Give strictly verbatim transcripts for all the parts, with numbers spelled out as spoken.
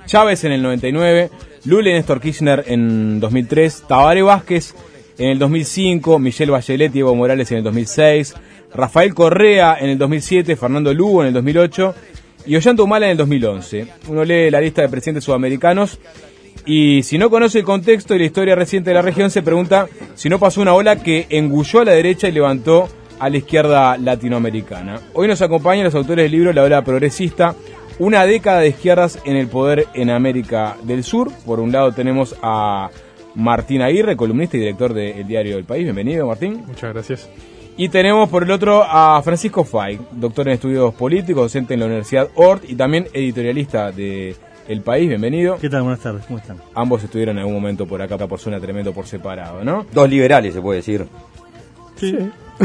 Chávez en el noventa y nueve, Lula y Néstor Kirchner en dos mil tres, Tabaré Vázquez en el dos mil cinco, Michelle Bachelet y Evo Morales en el dos mil seis, Rafael Correa en el dos mil siete, Fernando Lugo en el dos mil ocho y Ollanta Humala en el dos mil once. Uno lee la lista de presidentes sudamericanos y si no conoce el contexto y la historia reciente de la región se pregunta si no pasó una ola que engulló a la derecha y levantó a la izquierda latinoamericana. Hoy nos acompañan los autores del libro La Ola Progresista, una década de izquierdas en el poder en América del Sur. Por un lado tenemos a Martín Aguirre, columnista y director del diario El País. Bienvenido, Martín. Muchas gracias. Y tenemos por el otro a Francisco Fay, doctor en estudios políticos, docente en la Universidad Ort y también editorialista de El País. Bienvenido. ¿Qué tal? Buenas tardes, ¿cómo están? Ambos estuvieron en algún momento por acá, por zona tremendo por separado, ¿no? Dos liberales, se puede decir. Sí.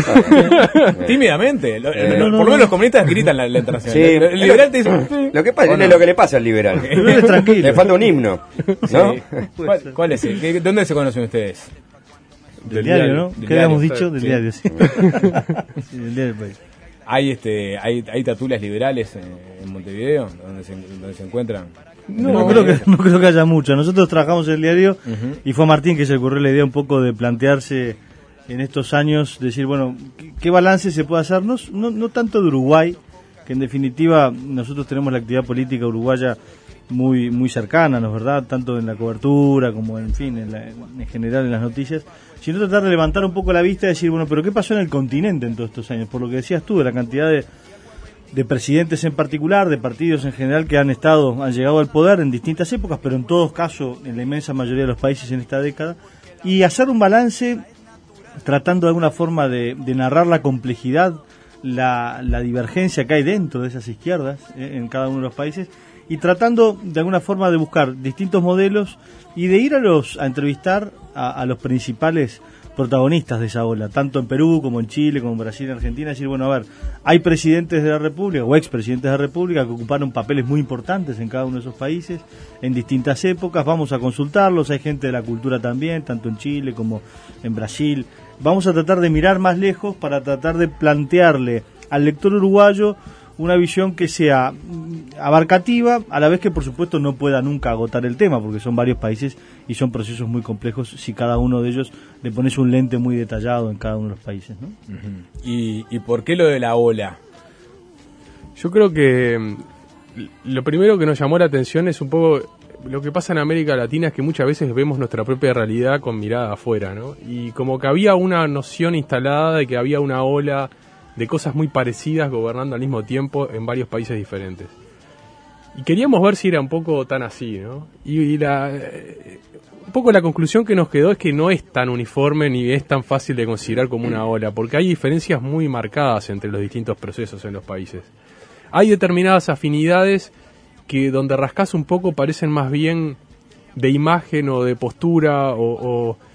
Tímidamente. Lo, Eh, lo, no, no, por lo menos no. los comunistas gritan la, la entonación. Sí. El, el liberal te dice... sí. Lo que pasa ¿O no? es lo que le pasa al liberal. Pero él es tranquilo. Le falta un himno, ¿no? Sí. ¿Cuál, cuál es el? ¿Qué- ¿Dónde se conocen ustedes? Del diario, ¿no? Del ¿Qué habíamos diario, dicho? Del sí. diario, sí. Sí, del diario del País. ¿Hay este hay, hay tertulias liberales en, en Montevideo donde se, donde se encuentran? No, no, creo que, no creo que haya mucho. Nosotros trabajamos en el diario Ujú. y fue Martín que se le ocurrió la idea un poco de plantearse en estos años, decir, bueno, ¿qué, qué balance se puede hacer? No, no, no tanto de Uruguay, que en definitiva nosotros tenemos la actividad política uruguaya muy muy cercana, ¿no es verdad? Tanto en la cobertura como, en fin, en, la- en general en las noticias, sino tratar de levantar un poco la vista y decir, bueno, pero ¿qué pasó en el continente en todos estos años? Por lo que decías tú, de la cantidad de, de presidentes en particular, de partidos en general que han estado, han llegado al poder en distintas épocas, pero en todos casos, en la inmensa mayoría de los países en esta década, y hacer un balance tratando de alguna forma de, de narrar la complejidad, la, la divergencia que hay dentro de esas izquierdas eh, en cada uno de los países, y tratando de alguna forma de buscar distintos modelos y de ir a los a entrevistar a, a los principales protagonistas de esa ola, tanto en Perú como en Chile, como en Brasil, en Argentina, decir, bueno, a ver, hay presidentes de la República o expresidentes de la República que ocuparon papeles muy importantes en cada uno de esos países, en distintas épocas, vamos a consultarlos, hay gente de la cultura también, tanto en Chile como en Brasil, vamos a tratar de mirar más lejos para tratar de plantearle al lector uruguayo una visión que sea mm, abarcativa, a la vez que por supuesto no pueda nunca agotar el tema, porque son varios países y son procesos muy complejos si cada uno de ellos le pones un lente muy detallado en cada uno de los países, ¿no? Ujú. ¿Y, ¿Y por qué lo de la ola? Yo creo que mm, lo primero que nos llamó la atención es un poco lo que pasa en América Latina, es que muchas veces vemos nuestra propia realidad con mirada afuera, ¿no? Y como que había una noción instalada de que había una ola de cosas muy parecidas gobernando al mismo tiempo en varios países diferentes. Y queríamos ver si era un poco tan así, ¿no? Y, y la, eh, un poco la conclusión que nos quedó es que no es tan uniforme ni es tan fácil de considerar como una ola, porque hay diferencias muy marcadas entre los distintos procesos en los países. Hay determinadas afinidades que donde rascas un poco parecen más bien de imagen o de postura o... o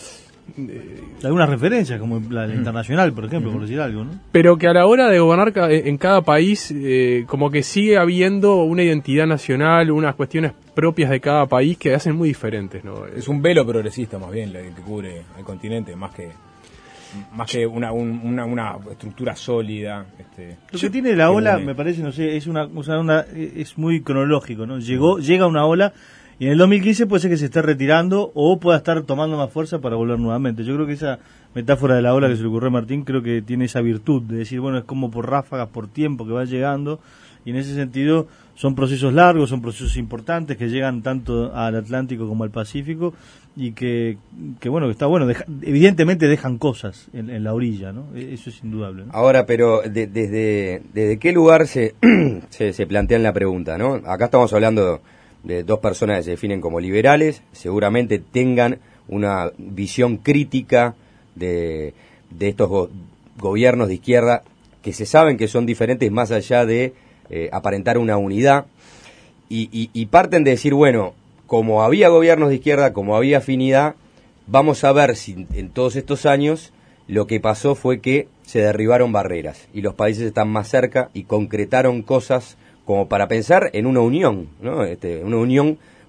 Algunas referencias, como la, la internacional, por ejemplo, por decir algo, ¿no? pero que a la hora de gobernar ca- en cada país, eh, como que sigue habiendo una identidad nacional, unas cuestiones propias de cada país que hacen muy diferentes, ¿no? Es un velo progresista más bien el que cubre al continente, más que más que una, un- una, una estructura sólida. Este, Lo que tiene la que ola, une. me parece, no sé, es una, o sea, una- es muy cronológico, ¿no? Llegó, llega una ola y en el dos mil quince puede ser que se esté retirando o pueda estar tomando más fuerza para volver nuevamente. Yo creo que esa metáfora de la ola que se le ocurrió a Martín, creo que tiene esa virtud de decir, bueno, es como por ráfagas, por tiempo que va llegando, y en ese sentido son procesos largos, son procesos importantes que llegan tanto al Atlántico como al Pacífico y que, que bueno, que está bueno, deja- evidentemente dejan cosas en, en la orilla, ¿no? Eso es indudable, ¿no? Ahora, pero de- desde, desde qué lugar se, se, se plantean la pregunta, ¿no? Acá estamos hablando de dos personas que se definen como liberales, seguramente tengan una visión crítica de, de estos go- gobiernos de izquierda que se saben que son diferentes más allá de eh, aparentar una unidad y, y, y parten de decir, bueno, como había gobiernos de izquierda, como había afinidad, vamos a ver si en todos estos años lo que pasó fue que se derribaron barreras y los países están más cerca y concretaron cosas como para pensar en una unión, ¿no? Este, una unión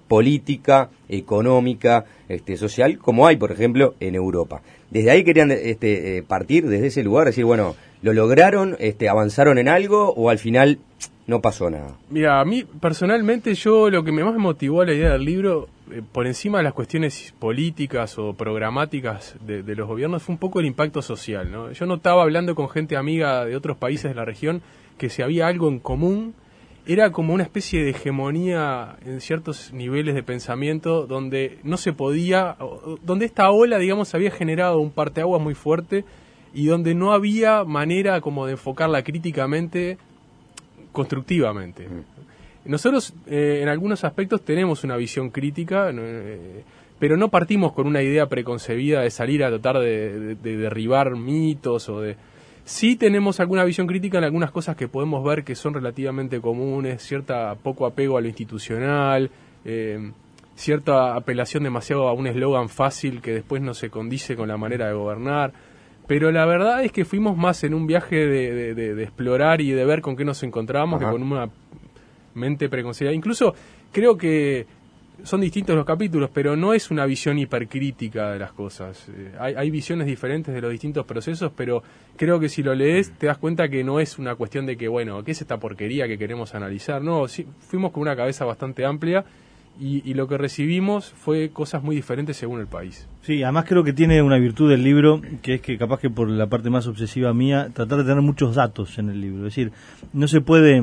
política, económica, este, social, como hay, por ejemplo, en Europa. Desde ahí querían este, eh, partir, desde ese lugar, decir, bueno, ¿lo lograron, este, avanzaron en algo o al final no pasó nada? Mira, a mí personalmente yo lo que me más me motivó a la idea del libro, eh, por encima de las cuestiones políticas o programáticas de, de los gobiernos, fue un poco el impacto social, ¿no? Yo notaba, hablando con gente amiga de otros países de la región, que si había algo en común, era como una especie de hegemonía en ciertos niveles de pensamiento donde no se podía, donde esta ola, digamos, había generado un parteaguas muy fuerte y donde no había manera como de enfocarla críticamente, constructivamente. Nosotros eh, en algunos aspectos tenemos una visión crítica, eh, pero no partimos con una idea preconcebida de salir a tratar de, de, de derribar mitos o de... Sí tenemos alguna visión crítica en algunas cosas que podemos ver que son relativamente comunes, cierta poco apego a lo institucional, eh, cierta apelación demasiado a un eslogan fácil que después no se condice con la manera de gobernar. Pero la verdad es que fuimos más en un viaje de, de, de, de explorar y de ver con qué nos encontramos. Ajá. Que con una mente preconcebida. Incluso creo que son distintos los capítulos, pero no es una visión hipercrítica de las cosas. Eh, hay, hay visiones diferentes de los distintos procesos, pero creo que si lo lees te das cuenta que no es una cuestión de que, bueno, ¿qué es esta porquería que queremos analizar? No, sí, fuimos con una cabeza bastante amplia y, y lo que recibimos fue cosas muy diferentes según el país. Sí, además creo que tiene una virtud del libro, que es que capaz que por la parte más obsesiva mía, tratar de tener muchos datos en el libro. Es decir, no se puede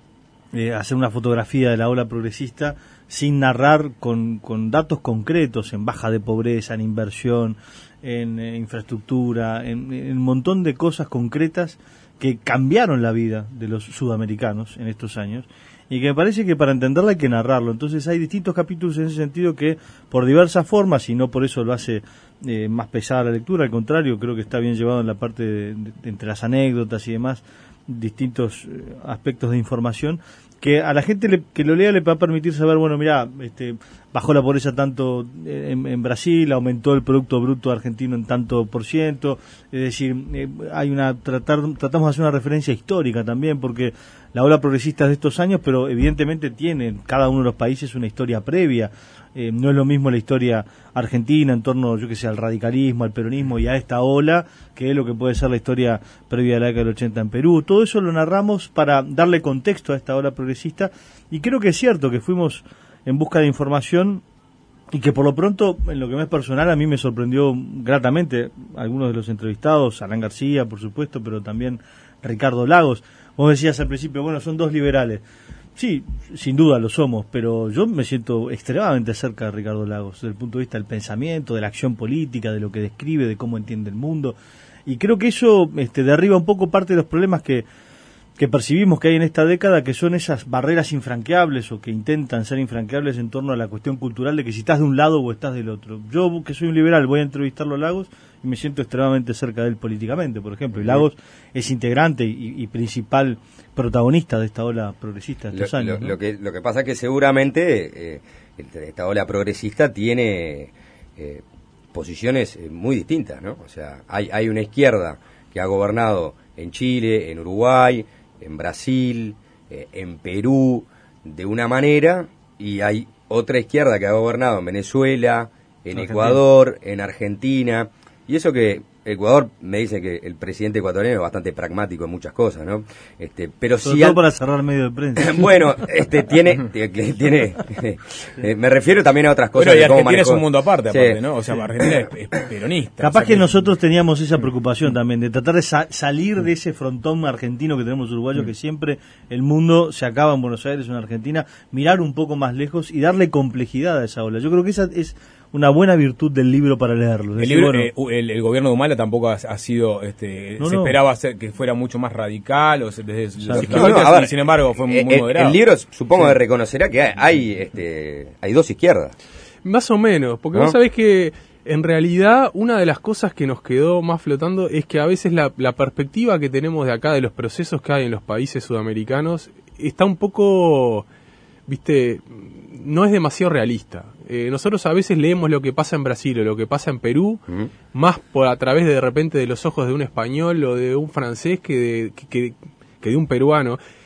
eh, hacer una fotografía de la ola progresista sin narrar con, con datos concretos en baja de pobreza, en inversión, en eh, infraestructura, en, en un montón de cosas concretas que cambiaron la vida de los sudamericanos en estos años y que me parece que para entenderla hay que narrarlo. Entonces hay distintos capítulos en ese sentido que por diversas formas, y no por eso lo hace eh, más pesada la lectura, al contrario, creo que está bien llevado en la parte de, de, de, entre las anécdotas y demás, distintos eh, aspectos de información que a la gente le, que lo lea le va a permitir saber, bueno, mira, este, bajó la pobreza tanto en, en Brasil, aumentó el Producto Bruto Argentino en tanto por ciento, es decir, eh, hay una tratar tratamos de hacer una referencia histórica también, porque la ola progresista es de estos años, pero evidentemente tiene cada uno de los países una historia previa. Eh, no es lo mismo la historia argentina en torno, yo que sé, al radicalismo, al peronismo y a esta ola, que es lo que puede ser la historia previa a la década del ochenta en Perú. Todo eso lo narramos para darle contexto a esta ola progresista, y creo que es cierto que fuimos en busca de información y que por lo pronto, en lo que me es personal, a mí me sorprendió gratamente algunos de los entrevistados, Alan García, por supuesto, pero también Ricardo Lagos. Vos decías al principio, bueno, son dos liberales. Sí, sin duda lo somos, pero yo me siento extremadamente cerca de Ricardo Lagos, desde el punto de vista del pensamiento, de la acción política, de lo que describe, de cómo entiende el mundo, y creo que eso este, derriba un poco parte de los problemas que, que percibimos que hay en esta década, que son esas barreras infranqueables o que intentan ser infranqueables en torno a la cuestión cultural de que si estás de un lado o estás del otro. Yo, que soy un liberal, voy a entrevistarlo a Lagos y me siento extremadamente cerca de él políticamente, por ejemplo, y Lagos es integrante y, y principal protagonista de esta ola progresista de estos lo, años. Lo, ¿no? lo, que, lo que pasa es que seguramente eh, esta ola progresista tiene eh, posiciones muy distintas, ¿no? O sea, hay, hay una izquierda que ha gobernado en Chile, en Uruguay, en Brasil, eh, en Perú, de una manera, y hay otra izquierda que ha gobernado en Venezuela, en Argentina. Ecuador, en Argentina, y eso que Ecuador me dice que el presidente ecuatoriano es bastante pragmático en muchas cosas, ¿no? Este, pero Sobre sí todo al... para cerrar medio de prensa. Bueno, este tiene, tiene, eh, me refiero también a otras cosas. Bueno, y de cómo Argentina manejó. es un mundo aparte, Sí. aparte, ¿no? O sea, Argentina es, es peronista. Capaz o sea, que que nosotros teníamos esa preocupación también, de tratar de sa- salir de ese frontón argentino que tenemos uruguayo, que siempre el mundo se acaba en Buenos Aires o en Argentina, mirar un poco más lejos y darle complejidad a esa ola. Yo creo que esa es una buena virtud del libro para leerlo. El, Decir, libro, bueno, eh, el, el gobierno de Humala tampoco ha, ha sido, este, No, se no. esperaba ser, que fuera mucho más radical, o se- desde Exacto. los No, no, noventa, a ver, sin embargo fue muy, eh, muy el, moderado. el libro supongo Sí. que reconocerá que hay, hay, este, hay dos izquierdas. Más o menos, porque ¿No? vos sabés que en realidad una de las cosas que nos quedó más flotando es que a veces la, la perspectiva que tenemos de acá de los procesos que hay en los países sudamericanos está un poco, viste, no es demasiado realista. Eh, nosotros a veces leemos lo que pasa en Brasil o lo que pasa en Perú, Ujú. más por a través de, de repente de los ojos de un español o de un francés que de, que, que- que de un peruano.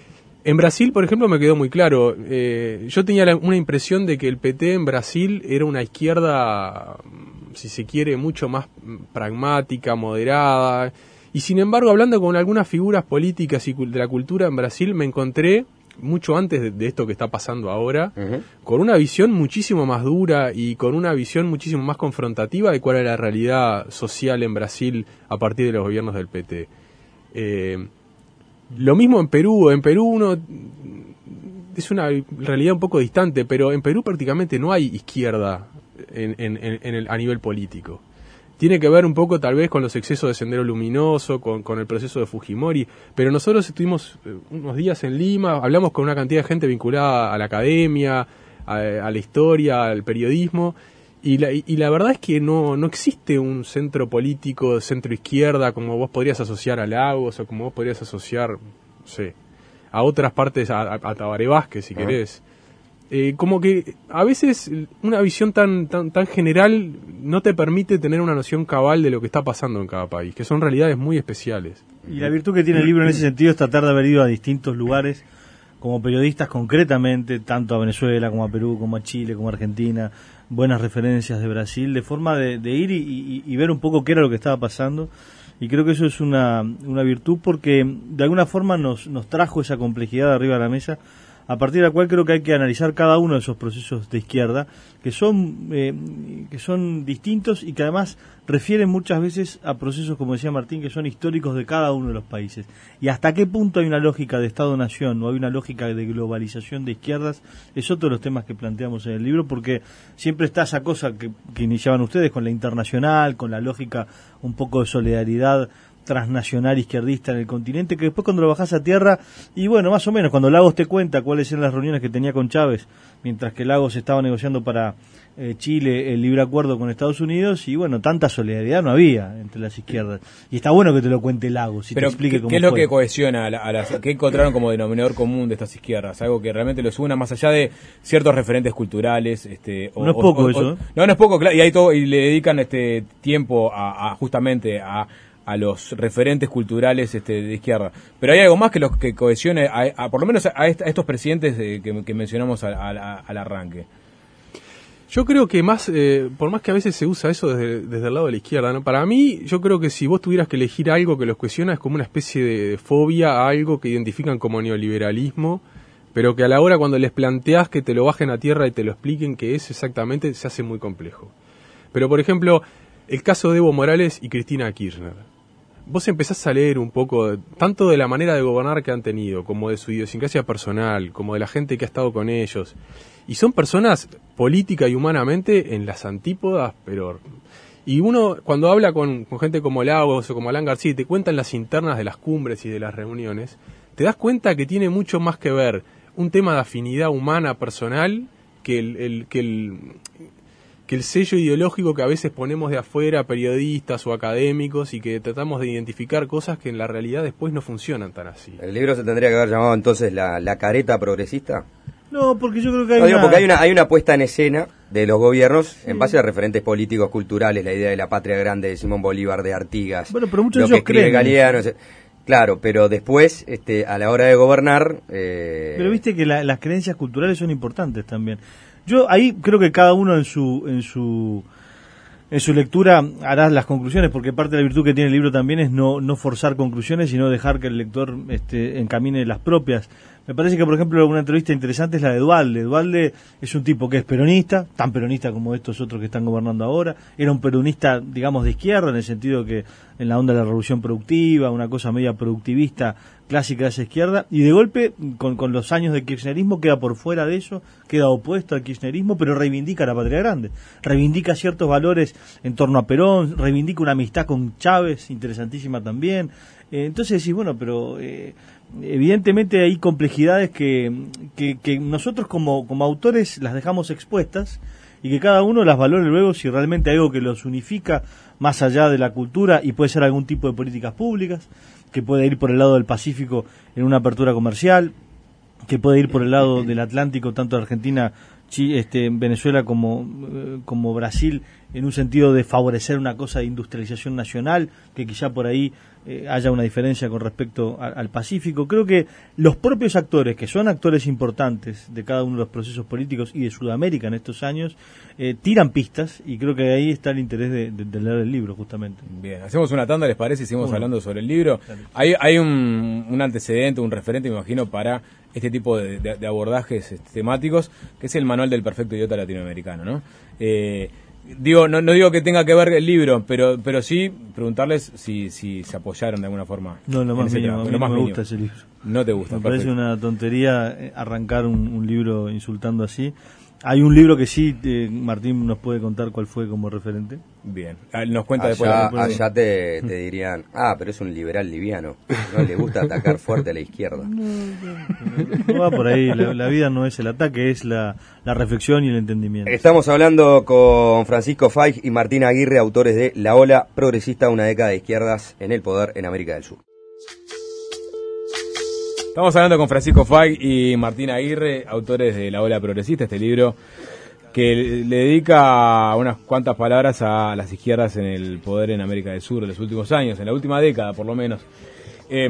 En Brasil, por ejemplo, me quedó muy claro. Eh, yo tenía la, una impresión de que el P T en Brasil era una izquierda, si se quiere, mucho más pragmática, moderada. Y sin embargo, hablando con algunas figuras políticas y de la cultura en Brasil, me encontré, mucho antes de, de esto que está pasando ahora, uh-huh. con una visión muchísimo más dura y con una visión muchísimo más confrontativa de cuál era la realidad social en Brasil a partir de los gobiernos del P T. Eh, Lo mismo en Perú. En Perú uno es una realidad un poco distante, pero en Perú prácticamente no hay izquierda en, en, en el, a nivel político. Tiene que ver un poco tal vez con los excesos de Sendero Luminoso, con, con el proceso de Fujimori, pero nosotros estuvimos unos días en Lima, hablamos con una cantidad de gente vinculada a la academia, a, a la historia, al periodismo, y la, y la verdad es que no, no existe un centro político, centro izquierda, como vos podrías asociar a Lagos, o como vos podrías asociar, no sé, a otras partes, a, a, a Tabaré Vázquez, si uh-huh. querés. Eh, como que a veces una visión tan, tan, tan general no te permite tener una noción cabal de lo que está pasando en cada país, que son realidades muy especiales. Y la virtud que tiene el libro en ese sentido es tratar de haber ido a distintos lugares, como periodistas concretamente, tanto a Venezuela como a Perú, como a Chile, como a Argentina, buenas referencias de Brasil, de forma de, de ir y, y, y ver un poco qué era lo que estaba pasando. Y creo que eso es una, una virtud porque de alguna forma nos, nos trajo esa complejidad arriba de la mesa, a partir de la cual creo que hay que analizar cada uno de esos procesos de izquierda, que son eh, que son distintos y que además refieren muchas veces a procesos, como decía Martín, que son históricos de cada uno de los países. Y hasta qué punto hay una lógica de Estado-Nación o hay una lógica de globalización de izquierdas, es otro de los temas que planteamos en el libro, porque siempre está esa cosa que, que iniciaban ustedes con la internacional, con la lógica un poco de solidaridad transnacional izquierdista en el continente, que después cuando lo bajás a tierra, y bueno, más o menos, cuando Lagos te cuenta cuáles eran las reuniones que tenía con Chávez, mientras que Lagos estaba negociando para eh, Chile el libre acuerdo con Estados Unidos, y bueno, tanta solidaridad no había entre las izquierdas. Y está bueno que te lo cuente Lagos y Pero te explique ¿qué, cómo ¿qué es lo fue? que cohesiona a, la, a las, qué encontraron como denominador común de estas izquierdas? Algo que realmente los una más allá de ciertos referentes culturales. Este, o, no es poco o, eso. O, no, no es poco, claro, y hay todo, y le dedican este tiempo a, a justamente a a los referentes culturales este, de izquierda. Pero hay algo más que los que cohesione, a, a, por lo menos a, est- a estos presidentes de, que, que mencionamos a, a, al arranque. Yo creo que más, eh, por más que a veces se usa eso desde, desde el lado de la izquierda, ¿no? Para mí, yo creo que si vos tuvieras que elegir algo que los cohesiona, es como una especie de fobia a algo que identifican como neoliberalismo, pero que a la hora cuando les planteás que te lo bajen a tierra y te lo expliquen qué es exactamente, se hace muy complejo. Pero, por ejemplo, el caso de Evo Morales y Cristina Kirchner. Vos empezás a leer un poco, tanto de la manera de gobernar que han tenido, como de su idiosincrasia personal, como de la gente que ha estado con ellos. Y son personas política y humanamente en las antípodas, pero... Y uno, cuando habla con, con gente como Lagos o como Alan García, y te cuentan las internas de las cumbres y de las reuniones, te das cuenta que tiene mucho más que ver un tema de afinidad humana, personal, que el... el que el que el sello ideológico que a veces ponemos de afuera, periodistas o académicos, y que tratamos de identificar cosas que en la realidad después no funcionan tan así. ¿El libro se tendría que haber llamado entonces La, la careta progresista? No, porque yo creo que hay no, digo, una... porque hay una, hay una puesta en escena de los gobiernos sí. en base a referentes políticos, culturales, la idea de la patria grande de Simón Bolívar, de Artigas, bueno, pero muchos lo de que ellos escribe creen Galeano, claro, pero después, este, a la hora de gobernar... Eh... Pero viste que la, las creencias culturales son importantes también. Yo ahí creo que cada uno en su en su en su lectura hará las conclusiones, porque parte de la virtud que tiene el libro también es no no forzar conclusiones, sino dejar que el lector este, encamine las propias. Me parece que, por ejemplo, una entrevista interesante es la de Duhalde. Duhalde es un tipo que es peronista, tan peronista como estos otros que están gobernando ahora. Era un peronista, digamos, de izquierda, en el sentido que en la onda de la revolución productiva, una cosa media productivista, clásica de esa izquierda, y de golpe, con, con los años de kirchnerismo, queda por fuera de eso, queda opuesto al kirchnerismo, pero reivindica la patria grande, reivindica ciertos valores en torno a Perón, reivindica una amistad con Chávez, interesantísima también. Eh, entonces decís, bueno, pero... Eh, evidentemente hay complejidades que, que, que nosotros como, como autores las dejamos expuestas y que cada uno las valore luego si realmente hay algo que los unifica más allá de la cultura, y puede ser algún tipo de políticas públicas, que puede ir por el lado del Pacífico en una apertura comercial, que puede ir por el lado del Atlántico, tanto de Argentina Chi- este, Venezuela como, eh, como Brasil, en un sentido de favorecer una cosa de industrialización nacional, que quizá por ahí eh, haya una diferencia con respecto a, al Pacífico. Creo que los propios actores, que son actores importantes de cada uno de los procesos políticos y de Sudamérica en estos años, eh, tiran pistas, y creo que ahí está el interés de, de, de leer el libro, justamente. Bien, hacemos una tanda, ¿les parece? Y seguimos Bueno. hablando sobre el libro. Dale. Hay, hay un, un antecedente, un referente, me imagino, para este tipo de, de, de abordajes este, temáticos, que es el Manual del Perfecto Idiota Latinoamericano, ¿no? Eh, digo, no, no digo que tenga que ver el libro, pero pero sí preguntarles si, si se apoyaron de alguna forma. No, lo en más ese mínimo, trabajo, a mí lo no más me mínimo. gusta ese libro. No te gusta, Me parece perfecto. una tontería eh, arrancar un, un libro insultando así. Hay un libro que sí, eh, Martín nos puede contar cuál fue como referente. Bien, Ah, nos cuenta Allá, después. la- allá te, te dirían, ah, pero es un liberal liviano, no le gusta atacar fuerte a la izquierda. No va por ahí, la, la vida no es el ataque, es la, la reflexión y el entendimiento. Estamos hablando con Francisco Faig y Martín Aguirre, autores de La Ola Progresista, una década de izquierdas en el poder en América del Sur. Estamos hablando con Francisco Faig y Martín Aguirre, autores de La Ola Progresista, este libro que le dedica unas cuantas palabras a las izquierdas en el poder en América del Sur en los últimos años, en la última década por lo menos. Eh,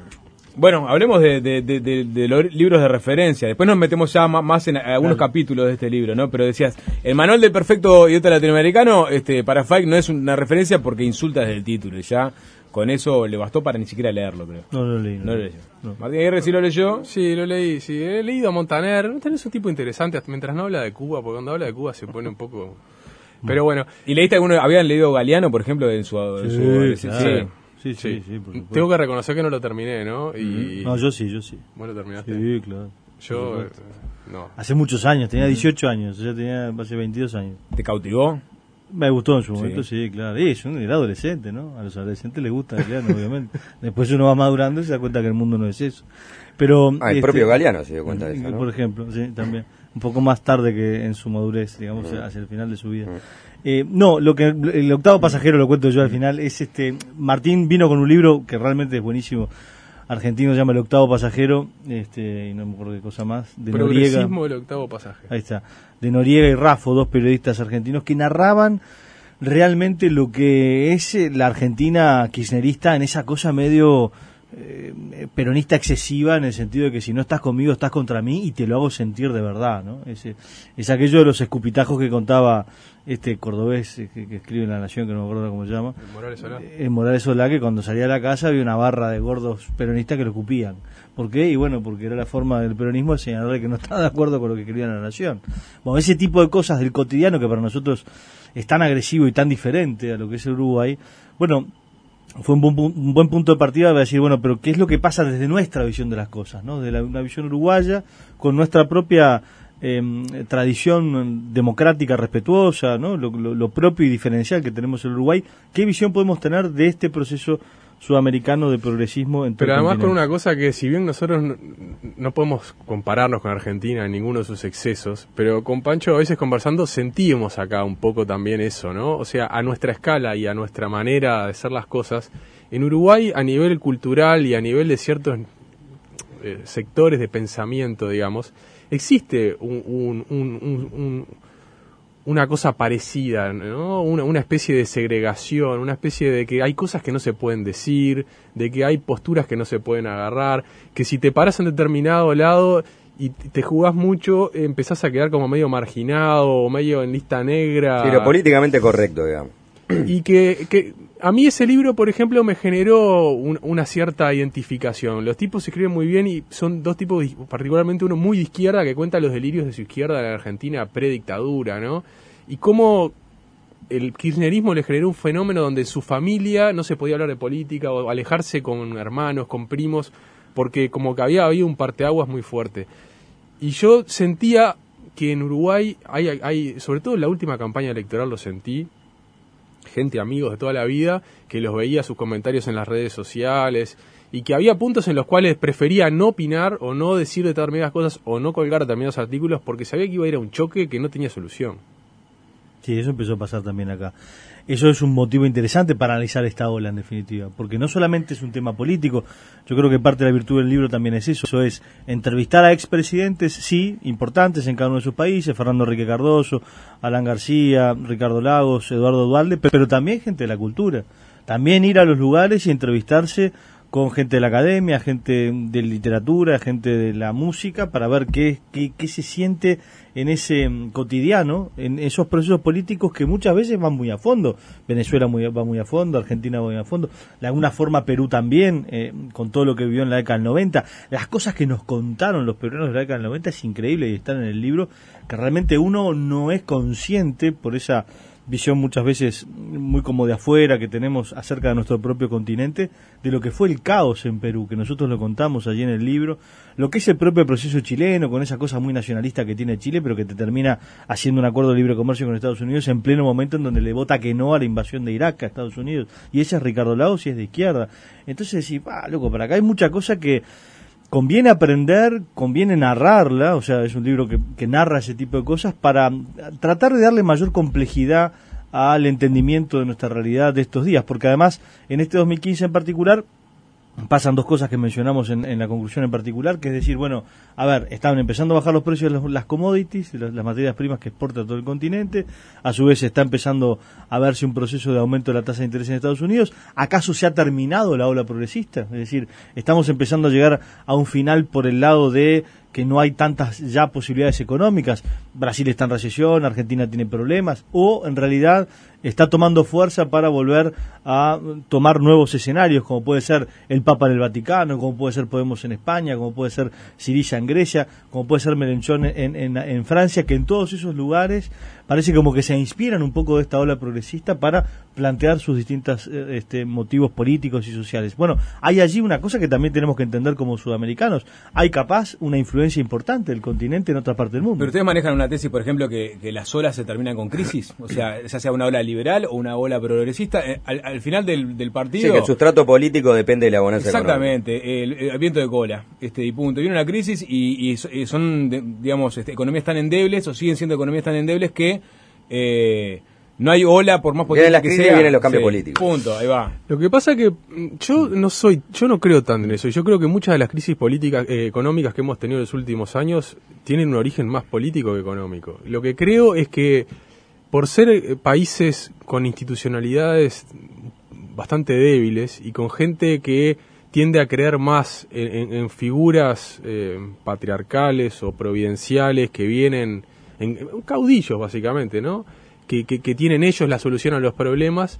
bueno, hablemos de, de, de, de, de los libros de referencia. Después nos metemos ya más, más en algunos Claro. capítulos de este libro, ¿no? Pero decías, el Manual del Perfecto Idiota Latinoamericano, este, para Faig no es una referencia porque insulta desde el título, y ya con eso le bastó para ni siquiera leerlo, creo. No lo leí. No lo leyó. No. Martín Aguirre sí lo leyó. Sí, lo leí, sí. He leído a Montaner. Montaner es un tipo interesante, hasta mientras no habla de Cuba, porque cuando habla de Cuba se pone un poco... Pero bueno, ¿Y leíste alguno? ¿Habían leído Galeano, por ejemplo, en su, en su adolescencia? claro. Sí. Sí, sí, sí, por supuesto. tengo que reconocer que no lo terminé, ¿no? Y... No, yo sí, yo sí. ¿Vos lo terminaste? Sí, claro. Yo... Por eh, supuesto. no. Hace muchos años, tenía dieciocho años, ya tenía hace veintidós años. ¿Te cautivó? Me gustó en su Sí. momento, sí, claro. Y es un era adolescente, ¿no? A los adolescentes les gusta Galeano, obviamente. Después uno va madurando y se da cuenta que el mundo no es eso. Pero Ah, el este, propio Galeano se dio cuenta de eso, ¿no? Por ejemplo, sí, también. Un poco más tarde que en su madurez, digamos, Mm. hacia el final de su vida. Mm. Eh, no, lo que el octavo pasajero lo cuento yo al final es este. Martín vino con un libro que realmente es buenísimo, argentino, se llama El octavo pasajero, este, y no me acuerdo qué cosa más, de Noriega. Progresismo del octavo pasaje. Ahí está, de Noriega y Raffo, dos periodistas argentinos que narraban realmente lo que es eh, la Argentina kirchnerista en esa cosa medio eh, peronista excesiva, en el sentido de que si no estás conmigo estás contra mí y te lo hago sentir de verdad, ¿no? Es, es aquello de los escupitajos que contaba este cordobés eh, que, que escribe en La Nación, que no me acuerdo cómo se llama, El Morales Solá. en Morales Solá, que cuando salía a la casa había una barra de gordos peronistas que lo escupían. ¿Por qué? Y bueno, porque era la forma del peronismo de señalarle que no estaba de acuerdo con lo que escribía La Nación. Bueno, ese tipo de cosas del cotidiano que para nosotros es tan agresivo y tan diferente a lo que es el Uruguay, bueno, fue un buen, pu- un buen punto de partida para decir, bueno, pero ¿qué es lo que pasa desde nuestra visión de las cosas, ¿no? De la, una visión uruguaya, con nuestra propia eh, tradición democrática respetuosa, ¿no? Lo, lo, lo propio y diferencial que tenemos en Uruguay. ¿Qué visión podemos tener de este proceso sudamericano de progresismo en todo Pero el además con continente? una cosa que si bien nosotros no, no podemos compararnos con Argentina en ninguno de sus excesos, pero con Pancho a veces conversando sentimos acá un poco también eso, ¿no? O sea, a nuestra escala y a nuestra manera de hacer las cosas, en Uruguay a nivel cultural y a nivel de ciertos eh, sectores de pensamiento, digamos, existe un, un, un, un, un una cosa parecida, ¿no? Una, una especie de segregación, una especie de que hay cosas que no se pueden decir, de que hay posturas que no se pueden agarrar, que si te paras en determinado lado y te jugás mucho, empezás a quedar como medio marginado o medio en lista negra. Sí, lo políticamente correcto, digamos. Y que, que a mí ese libro, por ejemplo, me generó un- una cierta identificación. Los tipos se escriben muy bien y son dos tipos, di- particularmente uno muy de izquierda, que cuenta los delirios de su izquierda en la Argentina predictadura, ¿no? Y cómo el kirchnerismo le generó un fenómeno donde su familia no se podía hablar de política o alejarse con hermanos, con primos, porque como que había habido un parteaguas muy fuerte. Y yo sentía que en Uruguay hay, hay, sobre todo en la última campaña electoral lo sentí, gente, amigos de toda la vida, que los veía sus comentarios en las redes sociales y que había puntos en los cuales prefería no opinar o no decir determinadas cosas o no colgar determinados artículos porque sabía que iba a ir a un choque que no tenía solución. Sí, eso empezó a pasar también acá. Eso es un motivo interesante para analizar esta ola, en definitiva, porque no solamente es un tema político, yo creo que parte de la virtud del libro también es eso, eso es entrevistar a expresidentes, sí, importantes en cada uno de sus países, Fernando Henrique Cardoso, Alan García, Ricardo Lagos, Eduardo Duhalde, pero también gente de la cultura, también ir a los lugares y entrevistarse con gente de la academia, gente de literatura, gente de la música, para ver qué, qué, qué se siente en ese cotidiano, en esos procesos políticos que muchas veces van muy a fondo. Venezuela muy, va muy a fondo, Argentina va muy a fondo, de alguna forma Perú también, eh, con todo lo que vivió en la década del noventa. Las cosas que nos contaron los peruanos de la década del noventa es increíble y están en el libro, que realmente uno no es consciente por esa visión muchas veces muy como de afuera que tenemos acerca de nuestro propio continente, de lo que fue el caos en Perú, que nosotros lo contamos allí en el libro, lo que es el propio proceso chileno, con esa cosa muy nacionalista que tiene Chile, pero que te termina haciendo un acuerdo de libre comercio con Estados Unidos en pleno momento en donde le vota que no a la invasión de Irak a Estados Unidos, y ese es Ricardo Lagos y es de izquierda. Entonces decís, ah, loco, para acá hay mucha cosa que conviene aprender, conviene narrarla, o sea, es un libro que, que narra ese tipo de cosas para tratar de darle mayor complejidad al entendimiento de nuestra realidad de estos días, porque además en este dos mil quince en particular pasan dos cosas que mencionamos en, en la conclusión en particular, que es decir, bueno, a ver, estaban empezando a bajar los precios de las, las commodities, las, las materias primas que exporta todo el continente, a su vez está empezando a verse un proceso de aumento de la tasa de interés en Estados Unidos. ¿Acaso se ha terminado la ola progresista? Es decir, estamos empezando a llegar a un final por el lado de que no hay tantas ya posibilidades económicas. Brasil está en recesión, Argentina tiene problemas, o en realidad está tomando fuerza para volver a tomar nuevos escenarios, como puede ser el Papa en el Vaticano, como puede ser Podemos en España, como puede ser Syriza en Grecia, como puede ser Mélenchon en, en, en Francia, que en todos esos lugares parece como que se inspiran un poco de esta ola progresista para plantear sus distintos este, motivos políticos y sociales. Bueno, hay allí una cosa que también tenemos que entender como sudamericanos. Hay capaz una influencia importante del continente en otra parte del mundo. Pero ustedes manejan una tesis, por ejemplo, que, que las olas se terminan con crisis, o sea, ya sea una ola liberal o una ola progresista, eh, al, al final del, del partido... Sí, que el sustrato político depende de la bonanza exactamente, económica. el, el viento de cola, este y punto. Viene una crisis y, y son, de, digamos, este, economías tan endebles, o siguen siendo economías tan endebles que... Eh, no hay ola por más potente que sea. Vienen los cambios sí, políticos. Punto, ahí va. Lo que pasa es que yo no soy, yo no creo tanto en eso. Yo creo que muchas de las crisis políticas, eh, económicas que hemos tenido en los últimos años tienen un origen más político que económico. Lo que creo es que por ser eh, países con institucionalidades bastante débiles y con gente que tiende a creer más en, en, en figuras eh, patriarcales o providenciales que vienen en, en caudillos básicamente, ¿no? Que, que, que tienen ellos la solución a los problemas,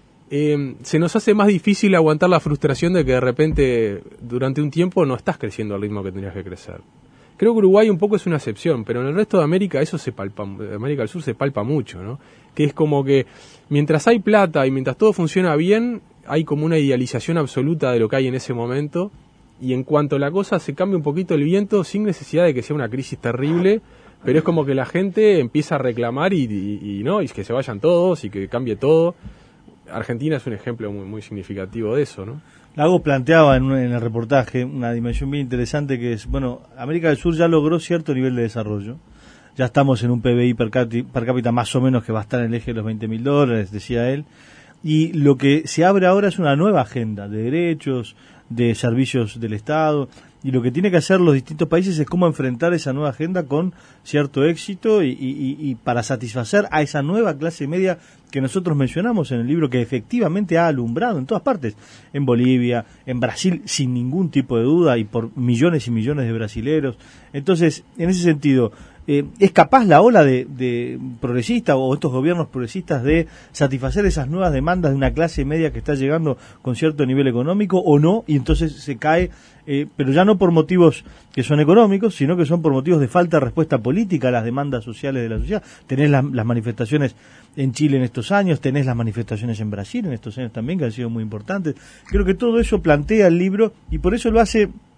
eh, se nos hace más difícil aguantar la frustración de que de repente durante un tiempo no estás creciendo al ritmo que tendrías que crecer. Creo que Uruguay un poco es una excepción, pero en el resto de América eso se palpa, América del Sur se palpa mucho, ¿no? Que es como que mientras hay plata y mientras todo funciona bien, hay como una idealización absoluta de lo que hay en ese momento, y en cuanto la cosa se cambia un poquito el viento, sin necesidad de que sea una crisis terrible, pero es como que la gente empieza a reclamar y, y, y no y que se vayan todos y que cambie todo. Argentina es un ejemplo muy, muy significativo de eso, ¿no? Lago planteaba en, un, en el reportaje una dimensión bien interesante que es, bueno, América del Sur ya logró cierto nivel de desarrollo. Ya estamos en un P B I per cápita, per cápita más o menos que va a estar en el eje de los veinte mil dólares, decía él. Y lo que se abre ahora es una nueva agenda de derechos, de servicios del Estado, y lo que tiene que hacer los distintos países es cómo enfrentar esa nueva agenda con cierto éxito y, y, y para satisfacer a esa nueva clase media que nosotros mencionamos en el libro, que efectivamente ha alumbrado en todas partes, en Bolivia, en Brasil, sin ningún tipo de duda, y por millones y millones de brasileros. Entonces, en ese sentido, eh, ¿es capaz la ola de, de progresista o estos gobiernos progresistas de satisfacer esas nuevas demandas de una clase media que está llegando con cierto nivel económico o no? Y entonces se cae, eh, pero ya no por motivos que son económicos, sino que son por motivos de falta de respuesta política a las demandas sociales de la sociedad. Tenés las, las manifestaciones en Chile en estos años, tenés las manifestaciones en Brasil en estos años también, que han sido muy importantes. Creo que todo eso plantea el libro y por eso lo hace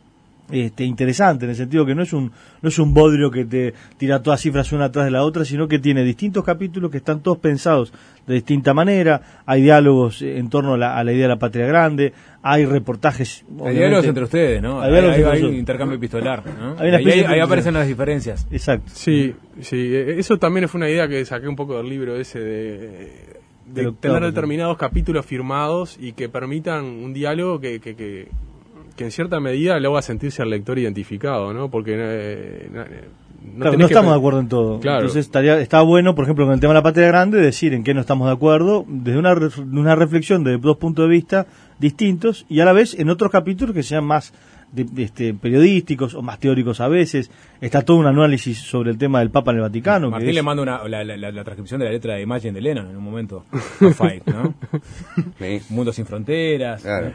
Este, interesante, en el sentido que no es un no es un bodrio que te tira todas cifras una atrás de la otra, sino que tiene distintos capítulos que están todos pensados de distinta manera. Hay diálogos en torno a la, a la idea de la patria grande, hay reportajes. Hay diálogos entre ustedes, ¿no? Hay, hay, hay, hay intercambio epistolar, ¿no? Hay ahí, ahí, ahí aparecen las diferencias. Exacto. Sí, sí, eso también fue una idea que saqué un poco del libro ese de, de, de tener determinados capítulos firmados y que permitan un diálogo que, que, que que en cierta medida lo haga sentirse al lector identificado, ¿no? Porque eh, no, claro, no estamos de acuerdo en todo. Claro. Entonces estaría está bueno, por ejemplo, con el tema de la patria grande, decir en qué no estamos de acuerdo, desde una, una reflexión de dos puntos de vista distintos, y a la vez en otros capítulos que sean más de, de este, periodísticos o más teóricos a veces. Está todo un análisis sobre el tema del Papa en el Vaticano. Martín que le es... manda una, la, la, la, la transcripción de la letra de Imagine de Lennon en un momento. A Fight, ¿no? Sí. Mundo sin fronteras. Claro.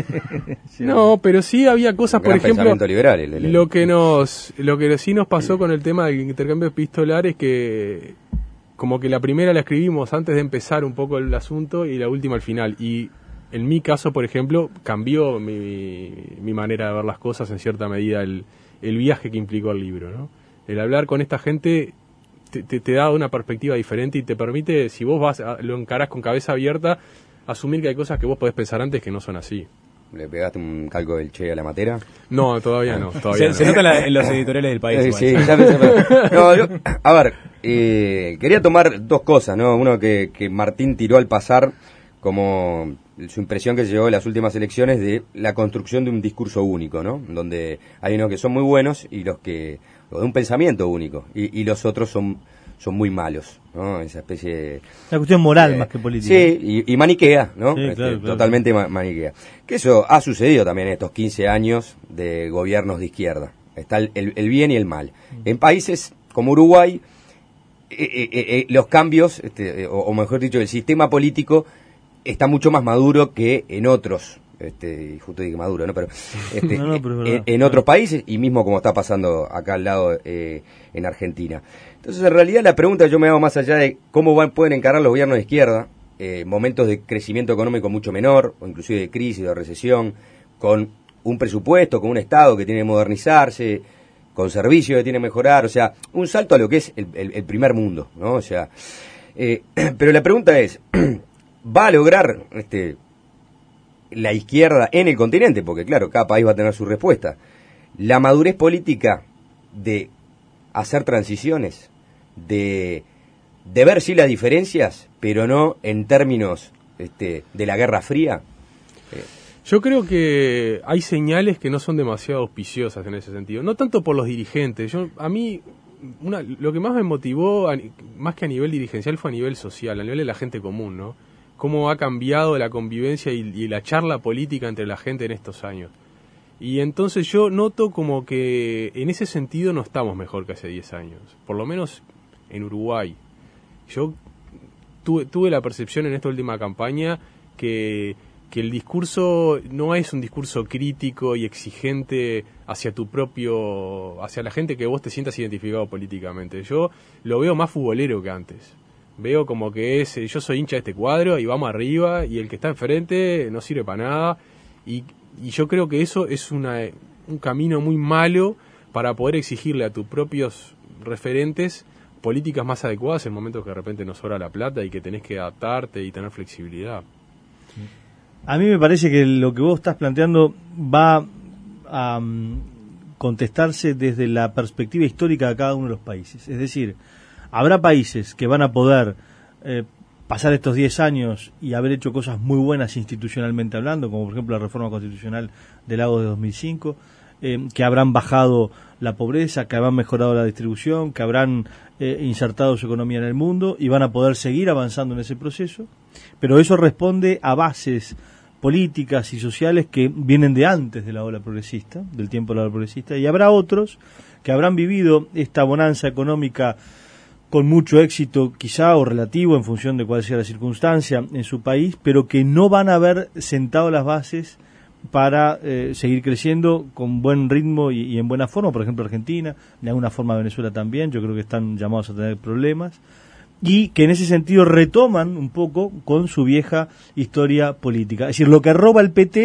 Sí. No, pero sí había cosas, por ejemplo, liberal, el, el, el. lo que nos, lo que sí nos pasó con el tema del intercambio epistolar es que como que la primera la escribimos antes de empezar un poco el asunto y la última al final. Y en mi caso, por ejemplo, cambió mi, mi manera de ver las cosas en cierta medida el, el viaje que implicó el libro, ¿no? El hablar con esta gente te, te, te da una perspectiva diferente y te permite, si vos vas a, lo encarás con cabeza abierta, asumir que hay cosas que vos podés pensar antes que no son así. ¿Le pegaste un calco del Che a la matera? No, todavía no. Todavía se, no. se nota la, en los editoriales del país. Eh, sí, ya me, ya me... No, yo, a ver, eh, quería tomar dos cosas, ¿no? Uno que, que Martín tiró al pasar como su impresión que se llevó en las últimas elecciones de la construcción de un discurso único, ¿no? Donde hay unos que son muy buenos y los que o de un pensamiento único y, y los otros son son muy malos, ¿no? Esa especie de... Una cuestión moral eh, más que política. Sí, y, y maniquea, ¿no? Sí, este, claro, claro. Totalmente ma- maniquea. Que eso ha sucedido también en estos quince años de gobiernos de izquierda. Está el, el, el bien y el mal. En países como Uruguay, eh, eh, eh, los cambios, este, o, o mejor dicho, el sistema político está mucho más maduro que en otros, este, justo dije maduro, ¿no? Pero, este, no, no, pero en, en otros países y mismo como está pasando acá al lado eh, en Argentina. Entonces, en realidad la pregunta yo me hago más allá de cómo van, pueden encarar los gobiernos de izquierda, eh, momentos de crecimiento económico mucho menor, o inclusive de crisis, de recesión, con un presupuesto, con un Estado que tiene que modernizarse, con servicios que tiene que mejorar, o sea, un salto a lo que es el, el, el primer mundo, ¿no? O sea, eh, pero la pregunta es... ¿Va a lograr este, la izquierda en el continente? Porque claro, cada país va a tener su respuesta. La madurez política de hacer transiciones, de, de ver sí las diferencias, pero no en términos este, de la Guerra Fría. Eh. Yo creo que hay señales que no son demasiado auspiciosas en ese sentido. No tanto por los dirigentes. Yo, a mí, una, lo que más me motivó, a, más que a nivel dirigencial, fue a nivel social, a nivel de la gente común, ¿no? Cómo ha cambiado la convivencia y, y la charla política entre la gente en estos años. Y entonces yo noto como que en ese sentido no estamos mejor que hace diez años, por lo menos en Uruguay. Yo tuve, tuve la percepción en esta última campaña que, que el discurso no es un discurso crítico y exigente hacia tu propio, hacia la gente que vos te sientas identificado políticamente. Yo lo veo más futbolero que antes. Veo como que es, yo soy hincha de este cuadro y vamos arriba y el que está enfrente no sirve para nada y, y yo creo que eso es una, un camino muy malo para poder exigirle a tus propios referentes políticas más adecuadas en momentos que de repente nos sobra la plata y que tenés que adaptarte y tener flexibilidad. A mí me parece que lo que vos estás planteando va a um, contestarse desde la perspectiva histórica de cada uno de los países, es decir, habrá países que van a poder eh, pasar estos diez años y haber hecho cosas muy buenas institucionalmente hablando, como por ejemplo la reforma constitucional del Lago de dos mil cinco, eh, que habrán bajado la pobreza, que habrán mejorado la distribución, que habrán eh, insertado su economía en el mundo y van a poder seguir avanzando en ese proceso, pero eso responde a bases políticas y sociales que vienen de antes de la ola progresista, del tiempo de la ola progresista, y habrá otros que habrán vivido esta bonanza económica con mucho éxito, quizá, o relativo, en función de cuál sea la circunstancia en su país, pero que no van a haber sentado las bases para eh, seguir creciendo con buen ritmo y, y en buena forma. Por ejemplo, Argentina, de alguna forma Venezuela también, yo creo que están llamados a tener problemas, y que en ese sentido retoman un poco con su vieja historia política. Es decir, lo que roba el P T